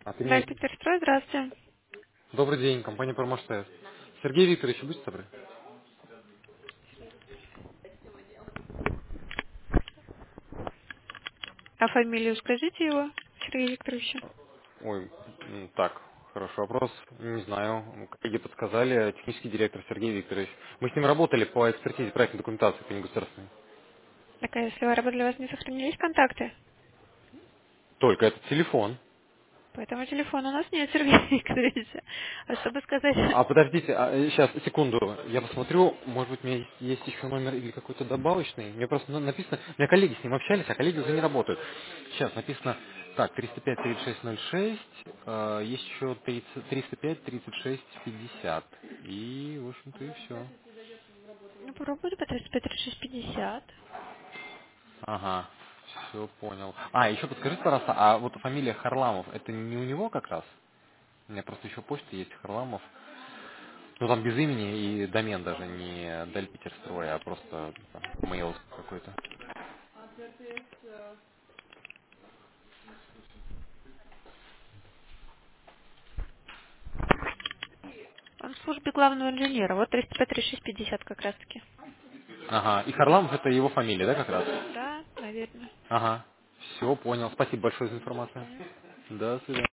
А ты меня... Проект Питерстрой, здравствуйте. Добрый день, компания Промоштест. Сергей Викторович, будьте добры. А фамилию скажите его, Сергея Викторовича. Ой, так, хороший вопрос. Не знаю, коллеги подсказали. Технический директор Сергей Викторович. Мы с ним работали по экспертизе проектной документации по негосударственной. Так, а если вы работали, у вас не сохранились контакты? Только этот телефон. По этому телефону у нас нет Сергея Викторовича. А чтобы сказать... А подождите, сейчас, секунду. Я посмотрю, может быть, у меня есть еще номер или какой-то добавочный. Мне просто написано, у меня коллеги с ним общались, а коллеги уже не работают. Сейчас написано, так, 305-3606, есть еще 305-36-50. И, в общем-то, и все. Ну, попробуйте по 35-36-50. Ага, все понял. А, еще подскажите, пожалуйста, а вот фамилия Харламов, это не у него как раз? У меня просто еще почта есть, Харламов. Ну там без имени и домен даже не Дель Питерстрой, а просто там, mail какой-то. Он в службе главного инженера. Вот 35-36-50 как раз-таки. Ага, и Харламов это его фамилия, да, как раз? Да, наверное. Ага, все, понял. Спасибо большое за информацию. До свидания.